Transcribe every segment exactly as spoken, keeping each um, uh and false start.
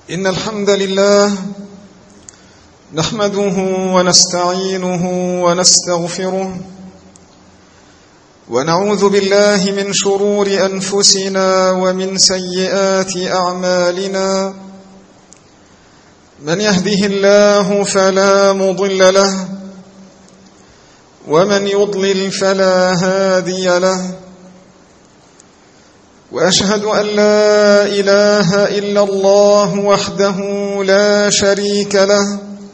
إن الحمد لله نحمده ونستعينه ونستغفره ونعوذ بالله من شرور أنفسنا ومن سيئات أعمالنا. من يهده الله فلا مضل له ومن يضلل فلا هادي له، وأشهد أن لا إله إلا الله وحده لا شريك له،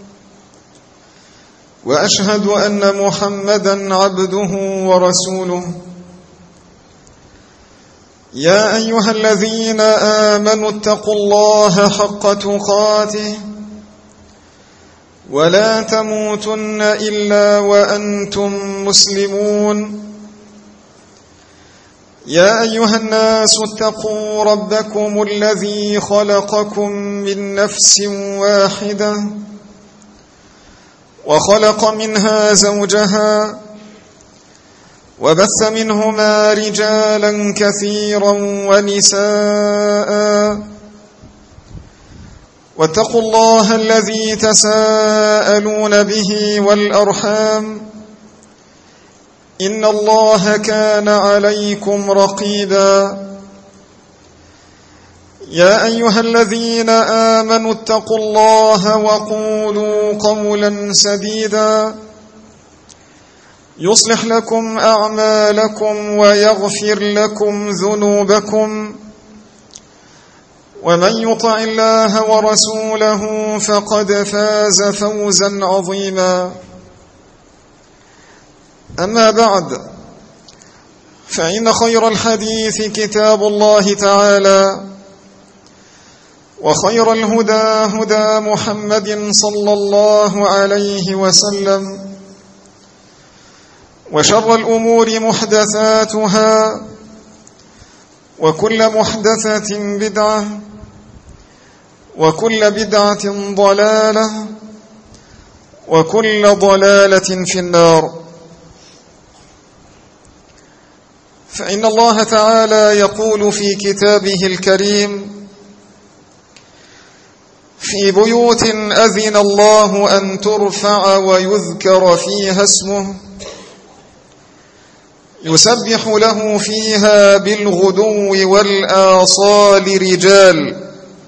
وأشهد أن محمدًا عبده ورسوله. يا أيها الذين آمنوا اتقوا الله حق تقاته ولا تموتن إلا وأنتم مسلمون. يا أيها الناس اتقوا ربكم الذي خلقكم من نفس واحدة وخلق منها زوجها وبث منهما رجالا كثيرا ونساء، واتقوا الله الذي تساءلون به والأرحام إن الله كان عليكم رقيبا. يا أيها الذين آمنوا اتقوا الله وقولوا قولا سديدا يصلح لكم أعمالكم ويغفر لكم ذنوبكم، ومن يطع الله ورسوله فقد فاز فوزا عظيما. أما بعد، فإن خير الحديث كتاب الله تعالى، وخير الهدى هدى محمد صلى الله عليه وسلم، وشر الأمور محدثاتها، وكل محدثة بدعة، وكل بدعة ضلالة، وكل ضلالة في النار. فإن الله تعالى يقول في كتابه الكريم: في بيوت أذن الله أن ترفع ويذكر فيها اسمه يسبح له فيها بالغدو والآصال رجال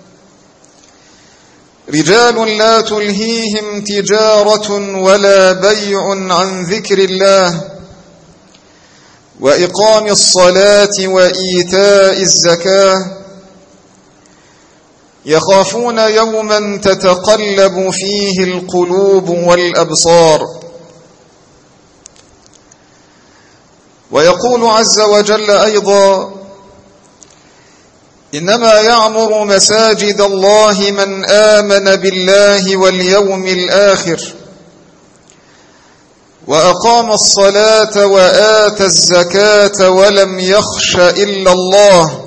رجال لا تلهيهم تجارة ولا بيع عن ذكر الله وإقام الصلاة وإيتاء الزكاة يخافون يوما تتقلب فيه القلوب والأبصار. ويقول عز وجل أيضا: إنما يعمر مساجد الله من آمن بالله واليوم الآخر وأقام الصلاة وآتى الزكاة ولم يخش إلا الله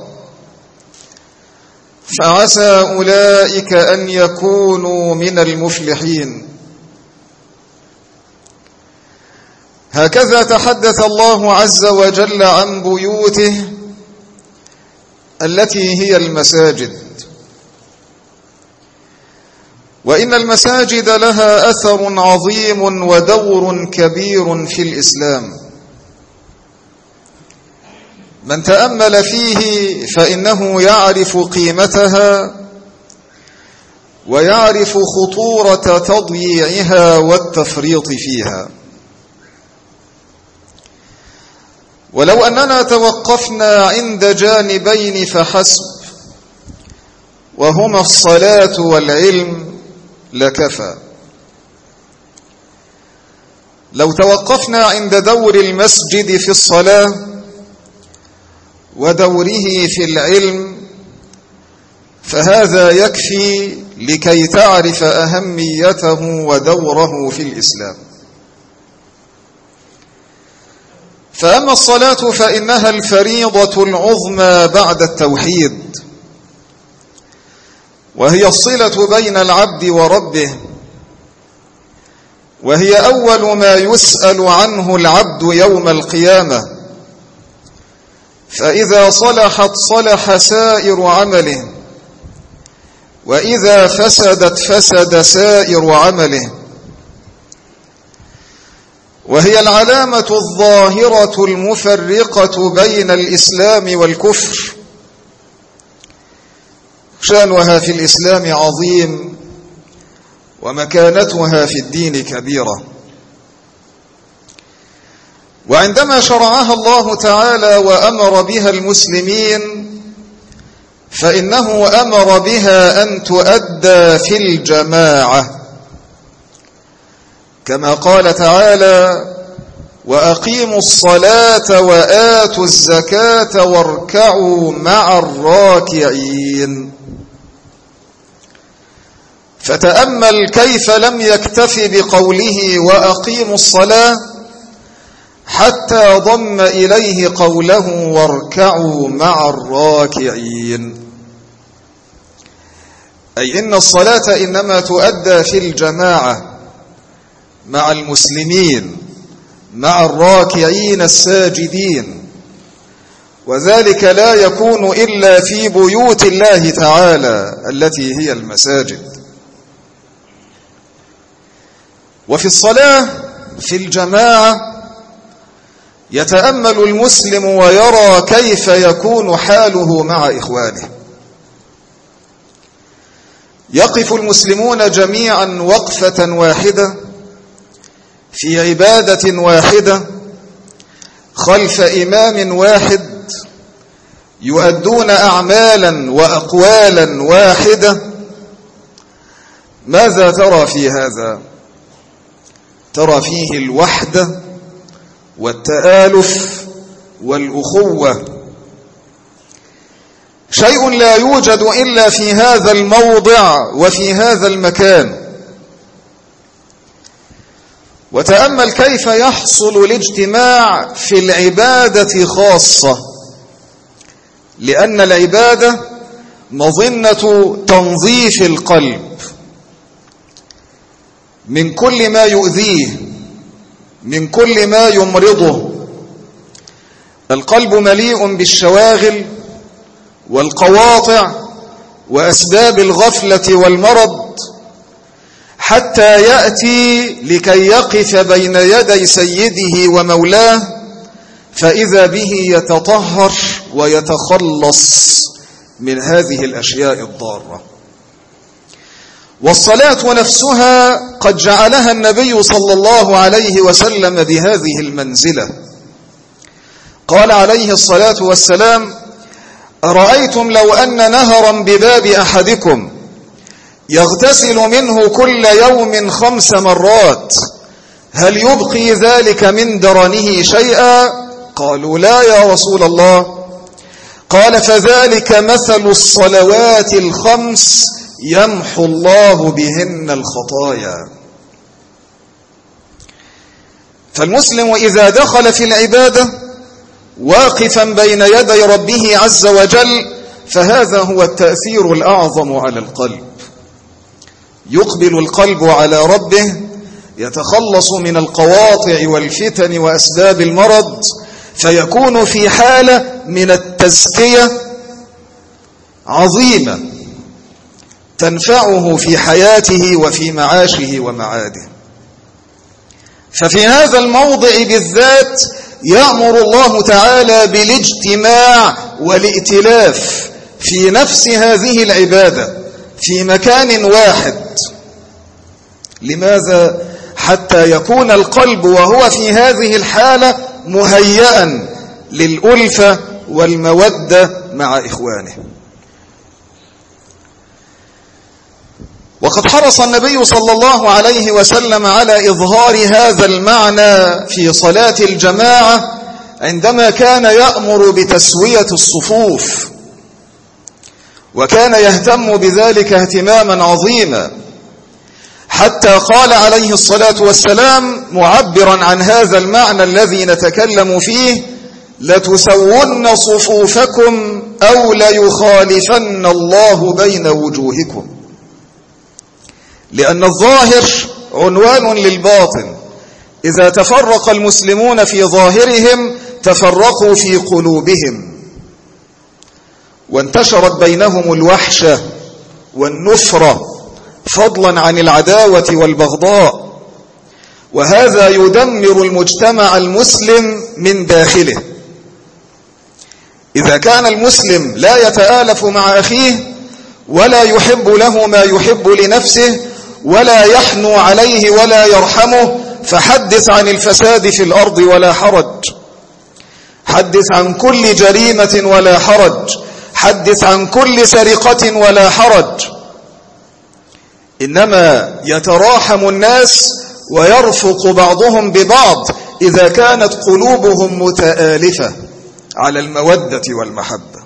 فعسى أولئك أن يكونوا من المفلحين. هكذا تحدث الله عز وجل عن بيوته التي هي المساجد. وإن المساجد لها أثر عظيم ودور كبير في الإسلام. من تأمل فيه فإنه يعرف قيمتها ويعرف خطورة تضييعها والتفريط فيها. ولو أننا توقفنا عند جانبين فحسب، وهما الصلاة والعلم، لكفى. لو توقفنا عند دور المسجد في الصلاة ودوره في العلم فهذا يكفي لكي تعرف أهميته ودوره في الإسلام. فأما الصلاة فإنها الفريضة العظمى بعد التوحيد، وهي الصلة بين العبد وربه، وهي أول ما يسأل عنه العبد يوم القيامة. فإذا صلحت صلح سائر عمله، وإذا فسدت فسد سائر عمله، وهي العلامة الظاهرة المفرقة بين الإسلام والكفر. شأنها في الإسلام عظيم، ومكانتها في الدين كبيرة. وعندما شرعها الله تعالى وأمر بها المسلمين، فإنه أمر بها أن تؤدى في الجماعة، كما قال تعالى: وأقيموا الصلاة وآتوا الزكاة واركعوا مع الراكعين. فتأمل كيف لم يكتف بقوله وأقيموا الصلاة، حتى ضم إليه قوله واركعوا مع الراكعين، أي إن الصلاة إنما تؤدى في الجماعة مع المسلمين، مع الراكعين الساجدين، وذلك لا يكون إلا في بيوت الله تعالى التي هي المساجد. وفي الصلاة في الجماعة يتأمل المسلم ويرى كيف يكون حاله مع إخوانه. يقف المسلمون جميعا وقفة واحدة في عبادة واحدة خلف إمام واحد، يؤدون أعمالا وأقوالا واحدة. ماذا ترى في هذا؟ ترى فيه الوحدة والتآلف والأخوة، شيء لا يوجد إلا في هذا الموضع وفي هذا المكان. وتأمل كيف يحصل الاجتماع في العبادة خاصة، لأن العبادة مظنة تنظيف القلب من كل ما يؤذيه، من كل ما يمرضه. القلب مليء بالشواغل والقواطع وأسباب الغفلة والمرض، حتى يأتي لكي يقف بين يدي سيده ومولاه، فإذا به يتطهر ويتخلص من هذه الأشياء الضارة. والصلاة نفسها قد جعلها النبي صلى الله عليه وسلم بهذه المنزلة. قال عليه الصلاة والسلام: أرأيتم لو أن نهرا بباب أحدكم يغتسل منه كل يوم خمس مرات، هل يبقي ذلك من درنه شيئا؟ قالوا: لا يا رسول الله. قال: فذلك مثل الصلوات الخمس يمحو الله بهن الخطايا. فالمسلم إذا دخل في العبادة واقفا بين يدي ربه عز وجل، فهذا هو التأثير الأعظم على القلب. يقبل القلب على ربه، يتخلص من القواطع والفتن وأسباب المرض، فيكون في حالة من التزكية عظيمة تنفعه في حياته وفي معاشه ومعاده. ففي هذا الموضع بالذات يأمر الله تعالى بالاجتماع والائتلاف في نفس هذه العبادة في مكان واحد. لماذا؟ حتى يكون القلب وهو في هذه الحالة مهيئا للألفة والمودة مع إخوانه. وقد حرص النبي صلى الله عليه وسلم على إظهار هذا المعنى في صلاة الجماعة عندما كان يأمر بتسوية الصفوف، وكان يهتم بذلك اهتماما عظيما، حتى قال عليه الصلاة والسلام معبرا عن هذا المعنى الذي نتكلم فيه: لتسون صفوفكم أو ليخالفن الله بين وجوهكم. لأن الظاهر عنوان للباطن. إذا تفرق المسلمون في ظاهرهم تفرقوا في قلوبهم، وانتشرت بينهم الوحشة والنفرة فضلا عن العداوة والبغضاء، وهذا يدمر المجتمع المسلم من داخله. إذا كان المسلم لا يتآلف مع أخيه ولا يحب له ما يحب لنفسه ولا يحنو عليه ولا يرحمه، فحدث عن الفساد في الأرض ولا حرج، حدث عن كل جريمة ولا حرج، حدث عن كل سرقة ولا حرج. إنما يتراحم الناس ويرفق بعضهم ببعض إذا كانت قلوبهم متآلفة على المودة والمحبة.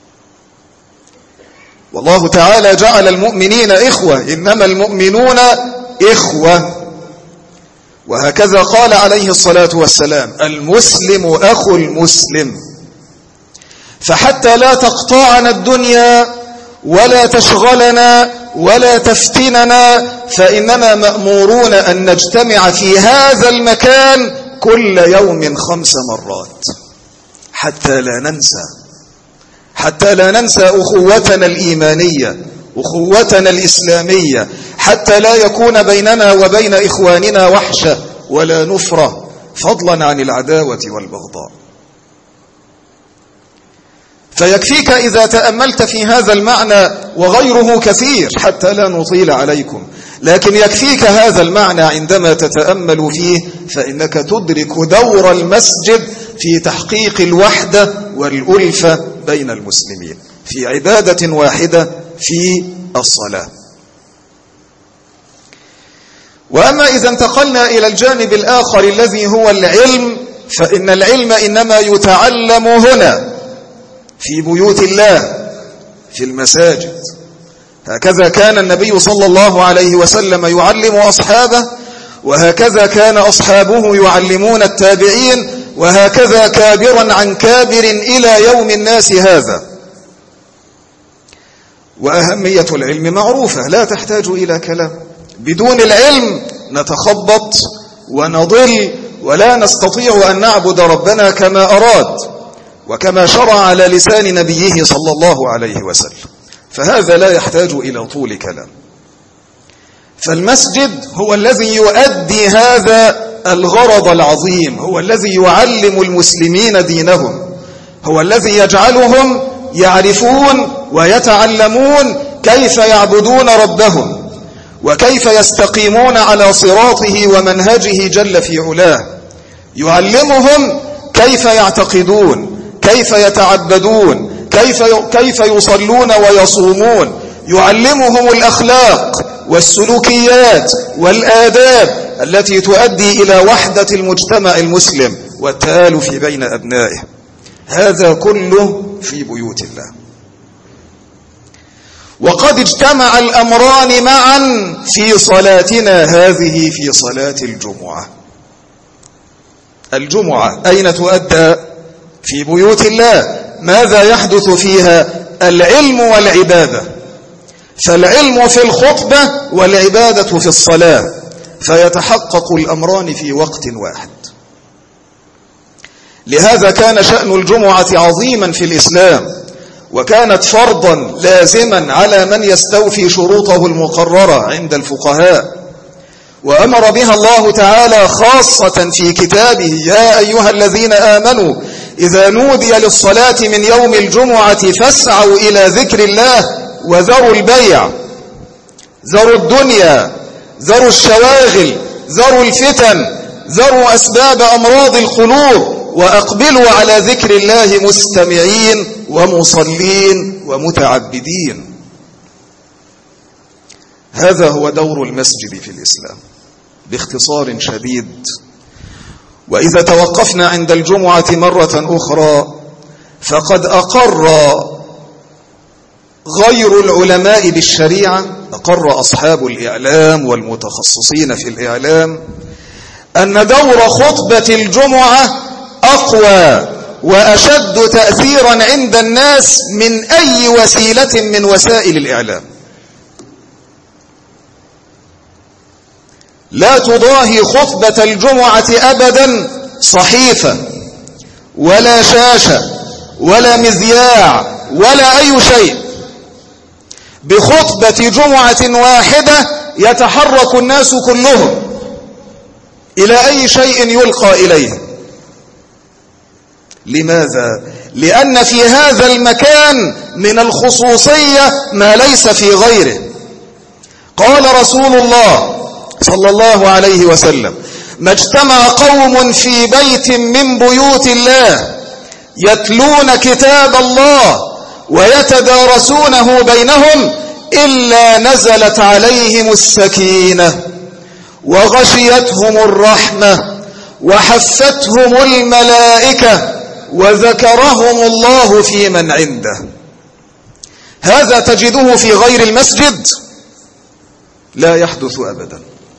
والله تعالى جعل المؤمنين إخوة، إنما المؤمنون إخوة، وهكذا قال عليه الصلاة والسلام: المسلم أخو المسلم. فحتى لا تقطعنا الدنيا ولا تشغلنا ولا تفتننا، فإننا مأمورون أن نجتمع في هذا المكان كل يوم خمس مرات حتى لا ننسى حتى لا ننسى أخوتنا الإيمانية، أخوتنا الإسلامية، حتى لا يكون بيننا وبين إخواننا وحشة ولا نفرة، فضلا عن العداوة والبغضاء. فيكفيك إذا تأملت في هذا المعنى، وغيره كثير حتى لا نطيل عليكم، لكن يكفيك هذا المعنى عندما تتأمل فيه، فإنك تدرك دور المسجد في تحقيق الوحدة والألفة بين المسلمين في عبادة واحدة، في الصلاة. وأما إذا انتقلنا إلى الجانب الآخر الذي هو العلم، فإن العلم إنما يتعلم هنا في بيوت الله، في المساجد. هكذا كان النبي صلى الله عليه وسلم يعلم أصحابه، وهكذا كان أصحابه يعلمون التابعين، وهكذا كابرا عن كابر إلى يوم الناس هذا. وأهمية العلم معروفة لا تحتاج إلى كلام. بدون العلم نتخبط ونضل ولا نستطيع أن نعبد ربنا كما أراد وكما شرع على لسان نبيه صلى الله عليه وسلم. فهذا لا يحتاج إلى طول كلام. فالمسجد هو الذي يؤدي هذا الغرض العظيم، هو الذي يعلم المسلمين دينهم، هو الذي يجعلهم يعرفون ويتعلمون كيف يعبدون ربهم وكيف يستقيمون على صراطه ومنهجه جل في علاه. يعلمهم كيف يعتقدون، كيف يتعبدون، كيف كيف يصلون ويصومون. يعلمهم الأخلاق والسلوكيات والآداب التي تؤدي إلى وحدة المجتمع المسلم والتآلف بين أبنائه. هذا كله في بيوت الله. وقد اجتمع الأمران معا في صلاتنا هذه، في صلاة الجمعة. الجمعة أين تؤدى؟ في بيوت الله. ماذا يحدث فيها؟ العلم والعبادة. فالعلم في الخطبة والعبادة في الصلاة، فيتحقق الأمران في وقت واحد. لهذا كان شأن الجمعة عظيما في الإسلام، وكانت فرضا لازما على من يستوفي شروطه المقررة عند الفقهاء. وأمر بها الله تعالى خاصة في كتابه: يا أيها الذين آمنوا إذا نودي للصلاة من يوم الجمعة فاسعوا إلى ذكر الله وذروا البيع. ذروا الدنيا، ذروا الشواغل، ذروا الفتن، ذروا أسباب أمراض القلوب، وأقبلوا على ذكر الله مستمعين ومصلين ومتعبدين. هذا هو دور المسجد في الإسلام باختصار شديد. وإذا توقفنا عند الجمعة مرة أخرى، فقد أقر غير العلماء بالشريعة، أقر أصحاب الإعلام والمتخصصين في الإعلام، أن دور خطبة الجمعة أقوى وأشد تأثيرا عند الناس من أي وسيلة من وسائل الإعلام. لا تضاهي خطبة الجمعة أبدا صحيفة ولا شاشة ولا مذياع ولا أي شيء، بخطبة جمعة واحدة يتحرك الناس كلهم إلى أي شيء يلقى إليه. لماذا؟ لأن في هذا المكان من الخصوصية ما ليس في غيره. قال رسول الله صلى الله عليه وسلم: ما اجتمع قوم في بيت من بيوت الله يتلون كتاب الله ويتدارسونه بينهم إلا نزلت عليهم السكينة وغشيتهم الرحمة وحفتهم الملائكة وذكرهم الله في من عنده. هذا تجده في غير المسجد لا يحدث أبدا.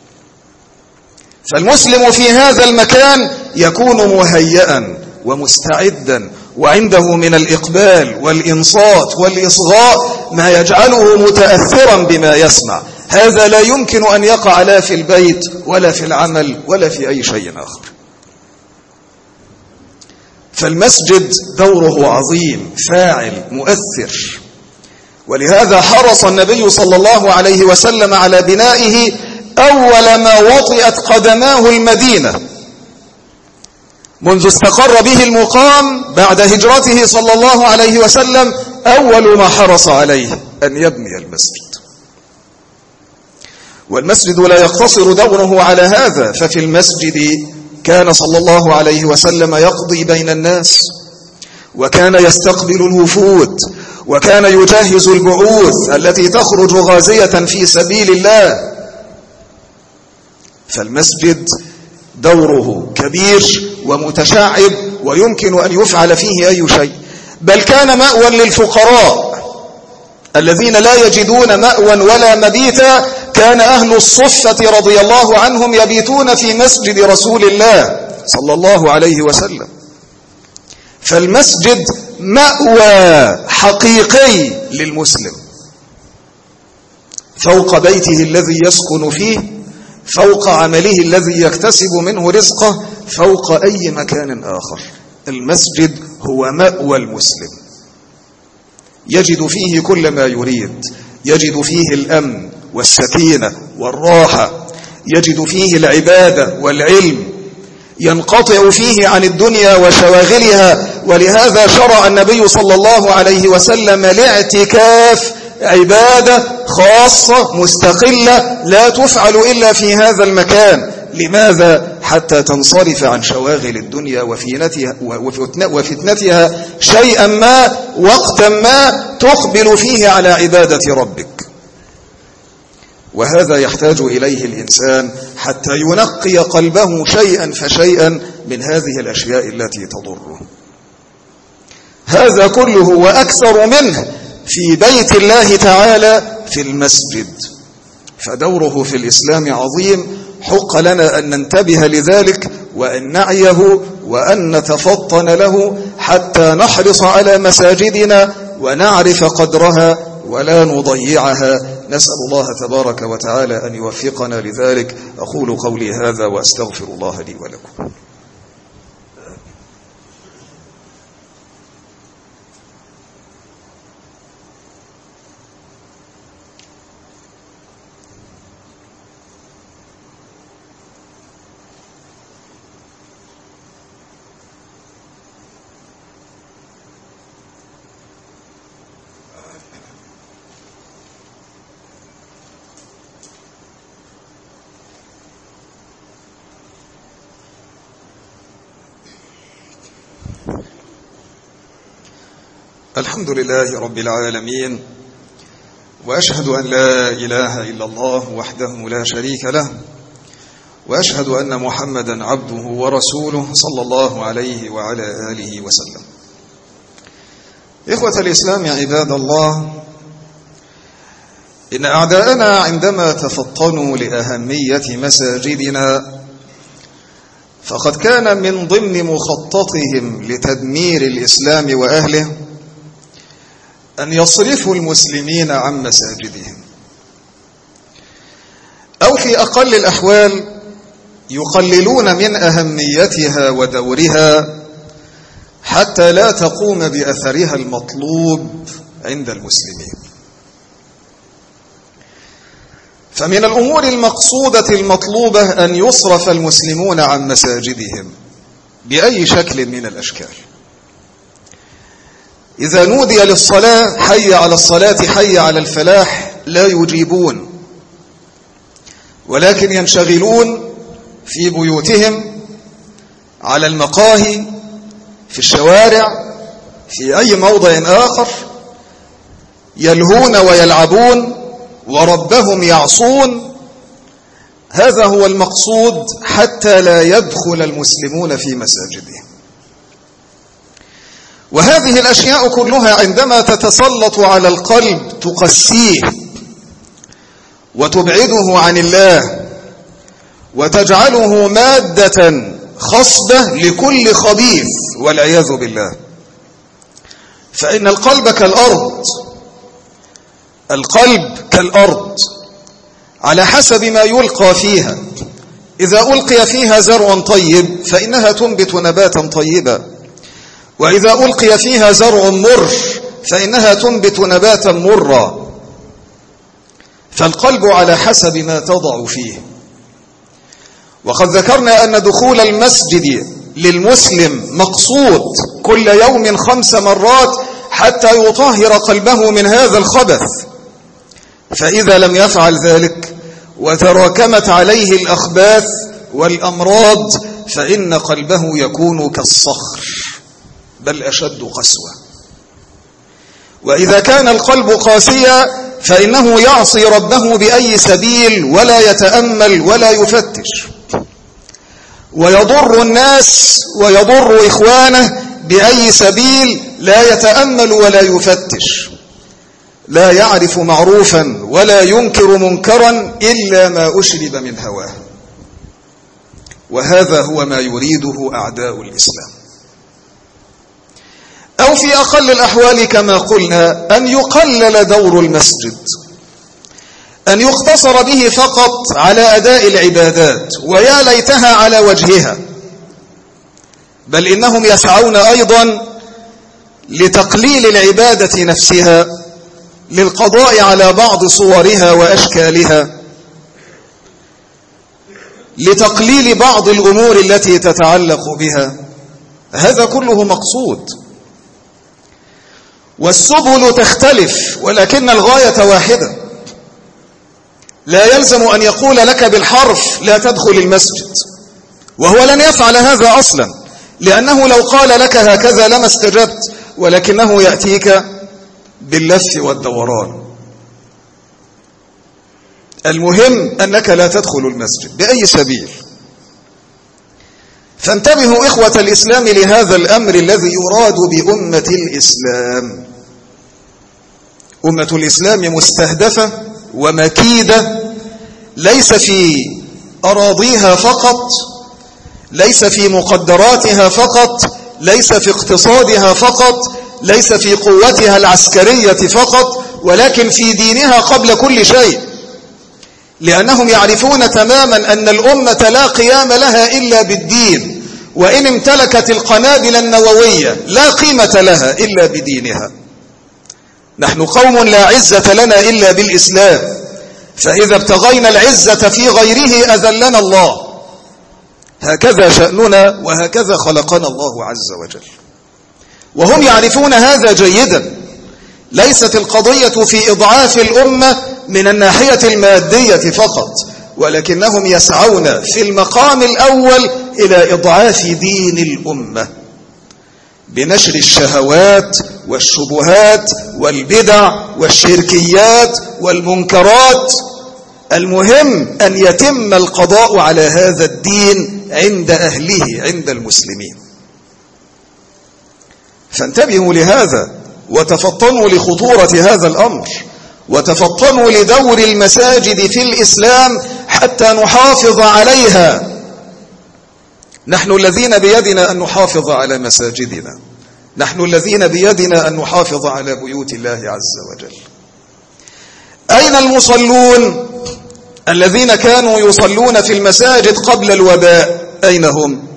فالمسلم في هذا المكان يكون مهيئا ومستعدا وعنده من الإقبال والإنصات والإصغاء ما يجعله متأثرا بما يسمع. هذا لا يمكن أن يقع لا في البيت ولا في العمل ولا في أي شيء آخر. فالمسجد دوره عظيم فاعل مؤثر، ولهذا حرص النبي صلى الله عليه وسلم على بنائه أول ما وطئت قدماه المدينة منذ استقر به المقام بعد هجرته صلى الله عليه وسلم. أول ما حرص عليه أن يبني المسجد. والمسجد لا يقتصر دوره على هذا، ففي المسجد كان صلى الله عليه وسلم يقضي بين الناس، وكان يستقبل الوفود، وكان يجهز البعوث التي تخرج غازية في سبيل الله. فالمسجد دوره كبير ومتشعب ويمكن أن يفعل فيه أي شيء، بل كان مأوى للفقراء الذين لا يجدون مأوى ولا مبيتا. كان أهل الصفة رضي الله عنهم يبيتون في مسجد رسول الله صلى الله عليه وسلم. فالمسجد مأوى حقيقي للمسلم، فوق بيته الذي يسكن فيه، فوق عمله الذي يكتسب منه رزقه، فوق أي مكان آخر. المسجد هو مأوى المسلم، يجد فيه كل ما يريد، يجد فيه الأمن والسكينة والراحة، يجد فيه العبادة والعلم، ينقطع فيه عن الدنيا وشواغلها. ولهذا شرع النبي صلى الله عليه وسلم الاعتكاف، عبادة خاصة مستقلة لا تفعل إلا في هذا المكان. لماذا؟ حتى تنصرف عن شواغل الدنيا وفتنتها, وفتنتها شيئا ما وقتا ما تقبل فيه على عبادة ربك. وهذا يحتاج إليه الإنسان حتى ينقي قلبه شيئا فشيئا من هذه الأشياء التي تضره. هذا كله وأكثر منه في بيت الله تعالى في المسجد. فدوره في الإسلام عظيم، حق لنا أن ننتبه لذلك وأن نعيه وأن نتفطن له حتى نحرص على مساجدنا ونعرف قدرها ولا نضيعها. نسأل الله تبارك وتعالى أن يوفقنا لذلك. أقول قولي هذا وأستغفر الله لي ولكم. الحمد لله رب العالمين، وأشهد أن لا إله إلا الله وحده لا شريك له، وأشهد أن محمدا عبده ورسوله صلى الله عليه وعلى آله وسلم. إخوة الإسلام عباد الله، إن أعداءنا عندما تفطنوا لأهمية مساجدنا فقد كان من ضمن مخططهم لتدمير الإسلام وأهله أن يصرفوا المسلمين عن مساجدهم، أو في أقل الأحوال يقللون من أهميتها ودورها حتى لا تقوم بأثرها المطلوب عند المسلمين. فمن الأمور المقصودة المطلوبة أن يصرف المسلمون عن مساجدهم بأي شكل من الأشكال. إذا نودي للصلاة حي على الصلاة حي على الفلاح لا يجيبون، ولكن ينشغلون في بيوتهم، على المقاهي، في الشوارع، في أي موضع آخر، يلهون ويلعبون وربهم يعصون. هذا هو المقصود حتى لا يدخل المسلمون في مساجدهم. وهذه الأشياء كلها عندما تتسلط على القلب تقسيه وتبعده عن الله وتجعله مادة خصبة لكل خبيث والعياذ بالله. فإن القلب كالأرض، القلب كالأرض على حسب ما يلقى فيها. إذا ألقي فيها زرع طيب فإنها تنبت نباتا طيبا، وإذا ألقي فيها زرع مر فإنها تنبت نباتا مرا. فالقلب على حسب ما تضع فيه. وقد ذكرنا أن دخول المسجد للمسلم مقصود كل يوم خمس مرات حتى يطهر قلبه من هذا الخبث. فإذا لم يفعل ذلك وتراكمت عليه الأخباث والأمراض فإن قلبه يكون كالصخر بل أشد قسوة. وإذا كان القلب قاسيا فإنه يعصي ربه بأي سبيل ولا يتأمل ولا يفتش، ويضر الناس ويضر إخوانه بأي سبيل لا يتأمل ولا يفتش، لا يعرف معروفا ولا ينكر منكرا إلا ما أشرب من هواه. وهذا هو ما يريده أعداء الإسلام. أو في أقل الأحوال كما قلنا أن يقلل دور المسجد، أن يقتصر به فقط على أداء العبادات، ويا ليتها على وجهها، بل إنهم يسعون أيضا لتقليل العبادة نفسها، للقضاء على بعض صورها وأشكالها، لتقليل بعض الأمور التي تتعلق بها. هذا كله مقصود، والسبل تختلف ولكن الغاية واحدة. لا يلزم أن يقول لك بالحرف لا تدخل المسجد، وهو لن يفعل هذا أصلا، لأنه لو قال لك هكذا لما استجبت، ولكنه يأتيك باللف والدوران. المهم أنك لا تدخل المسجد بأي سبيل. فانتبهوا إخوة الإسلام لهذا الأمر الذي يراد بأمة الإسلام. أمة الإسلام مستهدفة ومكيدة، ليس في أراضيها فقط، ليس في مقدراتها فقط، ليس في اقتصادها فقط، ليس في قوتها العسكرية فقط، ولكن في دينها قبل كل شيء. لأنهم يعرفون تماما أن الأمة لا قيام لها إلا بالدين، وإن امتلكت القنابل النووية لا قيمة لها إلا بدينها. نحن قوم لا عزة لنا إلا بالإسلام، فإذا ابتغينا العزة في غيره أذلنا الله. هكذا شأننا وهكذا خلقنا الله عز وجل، وهم يعرفون هذا جيدا. ليست القضية في إضعاف الأمة من الناحية المادية فقط، ولكنهم يسعون في المقام الأول إلى إضعاف دين الأمة بنشر الشهوات والشبهات والبدع والشركيات والمنكرات. المهم أن يتم القضاء على هذا الدين عند أهله، عند المسلمين. فانتبهوا لهذا وتفطنوا لخطورة هذا الأمر، وتفطنوا لدور المساجد في الإسلام حتى نحافظ عليها. نحن الذين بيدنا أن نحافظ على مساجدنا، نحن الذين بيدنا أن نحافظ على بيوت الله عز وجل. أين المصلون الذين كانوا يصلون في المساجد قبل الوباء؟ أين هم؟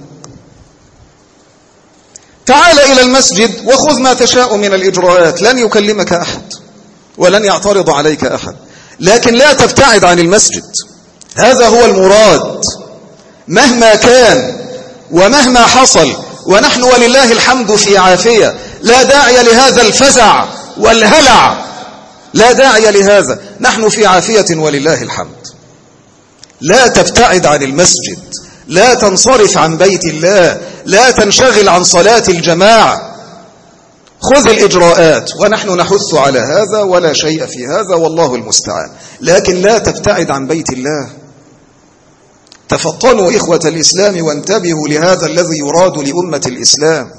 تعال إلى المسجد وخذ ما تشاء من الإجراءات، لن يكلمك أحد ولن يعترض عليك أحد. لكن لا تبتعد عن المسجد. هذا هو المراد مهما كان ومهما حصل، ونحن ولله الحمد في عافية، لا داعي لهذا الفزع والهلع، لا داعي لهذا، نحن في عافية ولله الحمد. لا تبتعد عن المسجد، لا تنصرف عن بيت الله، لا تنشغل عن صلاة الجماعة، خذ الإجراءات، ونحن نحث على هذا ولا شيء في هذا والله المستعان، لكن لا تبتعد عن بيت الله. تفطنوا إخوة الإسلام وانتبهوا لهذا الذي يراد لأمة الإسلام.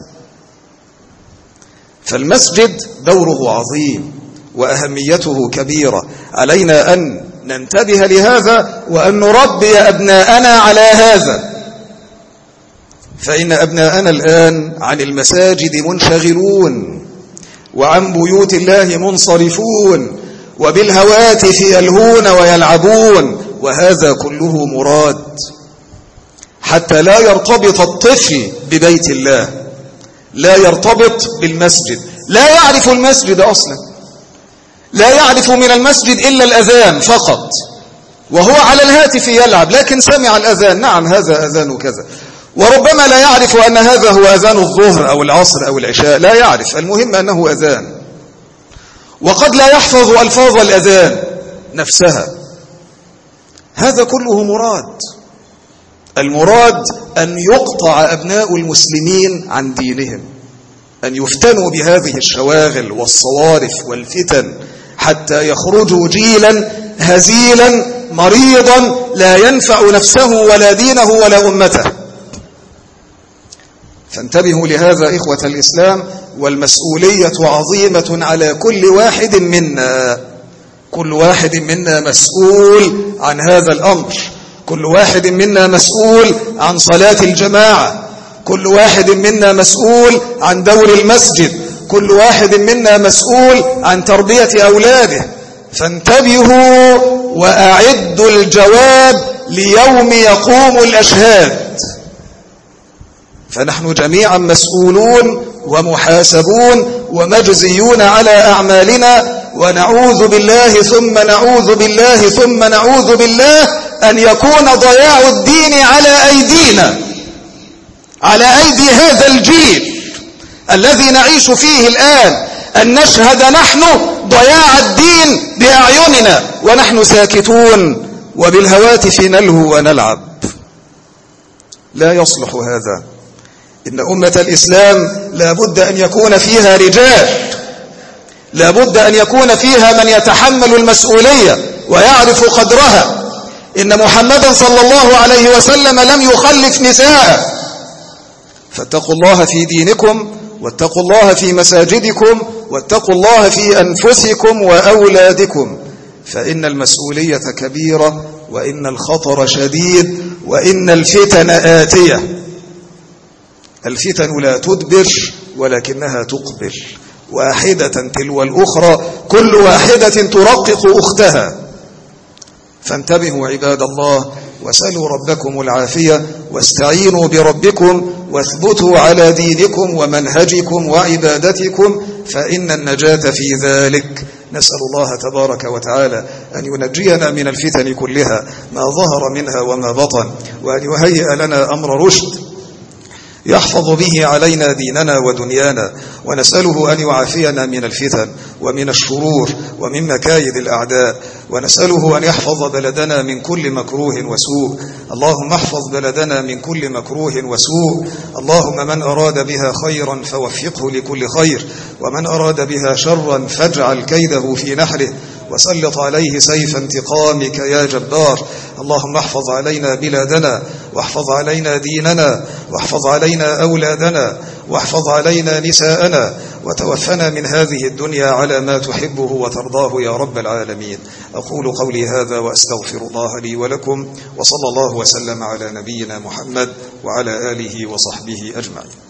فالمسجد دوره عظيم وأهميته كبيرة، علينا أن ننتبه لهذا وأن نربي أبناءنا على هذا، فإن أبناءنا الآن عن المساجد منشغلون وعن بيوت الله منصرفون وبالهواتف يلهون ويلعبون، وهذا كله مراد حتى لا يرتبط الطفل ببيت الله، لا يرتبط بالمسجد، لا يعرف المسجد أصلا، لا يعرف من المسجد إلا الأذان فقط، وهو على الهاتف يلعب، لكن سمع الأذان، نعم هذا أذان كذا، وربما لا يعرف أن هذا هو أذان الظهر أو العصر أو العشاء، لا يعرف، المهم أنه أذان، وقد لا يحفظ ألفاظ الأذان نفسها. هذا كله مراد. المراد أن يقطع أبناء المسلمين عن دينهم، أن يفتنوا بهذه الشواغل والصوارف والفتن حتى يخرجوا جيلا هزيلا مريضا لا ينفع نفسه ولا دينه ولا أمته. فانتبهوا لهذا إخوة الإسلام، والمسؤولية عظيمة على كل واحد منا، كل واحد منا مسؤول عن هذا الأمر، كل واحد منا مسؤول عن صلاة الجماعة، كل واحد منا مسؤول عن دور المسجد، كل واحد منا مسؤول عن تربية أولاده. فانتبهوا وأعدوا الجواب ليوم يقوم الأشهاد، فنحن جميعا مسؤولون ومحاسبون ومجزيون على أعمالنا، ونعوذ بالله ثم نعوذ بالله ثم نعوذ بالله أن يكون ضياع الدين على أيدينا، على أيدي هذا الجيل الذي نعيش فيه الآن، أن نشهد نحن ضياع الدين بأعيننا ونحن ساكتون وبالهواتف نلهو ونلعب. لا يصلح هذا. إن أمة الإسلام لا بد أن يكون فيها رجال، لا بد أن يكون فيها من يتحمل المسؤولية ويعرف قدرها. إن محمدا صلى الله عليه وسلم لم يخلف نساء، فاتقوا الله في دينكم، واتقوا الله في مساجدكم، واتقوا الله في أنفسكم وأولادكم، فإن المسؤولية كبيرة، وإن الخطر شديد، وإن الفتن آتية. الفتن لا تدبر ولكنها تقبل، واحدة تلو الأخرى، كل واحدة ترقق أختها. فانتبهوا عباد الله، وسلوا ربكم العافية، واستعينوا بربكم، واثبتوا على دينكم ومنهجكم وعبادتكم، فإن النجاة في ذلك. نسأل الله تبارك وتعالى أن ينجينا من الفتن كلها ما ظهر منها وما بطن، وأن يهيئ لنا أمر رشد يحفظ به علينا ديننا ودنيانا، ونسأله أن يعافينا من الفتن ومن الشرور ومن مكايد الأعداء، ونسأله أن يحفظ بلدنا من كل مكروه وسوء. اللهم احفظ بلدنا من كل مكروه وسوء. اللهم من أراد بها خيرا فوفقه لكل خير، ومن أراد بها شرا فاجعل كيده في نحره، وسلط عليه سيف انتقامك يا جبار. اللهم احفظ علينا بلادنا، واحفظ علينا ديننا، واحفظ علينا أولادنا، واحفظ علينا نساءنا، وتوفنا من هذه الدنيا على ما تحبه وترضاه يا رب العالمين. أقول قولي هذا وأستغفر الله لي ولكم، وصلى الله وسلم على نبينا محمد وعلى آله وصحبه أجمعين.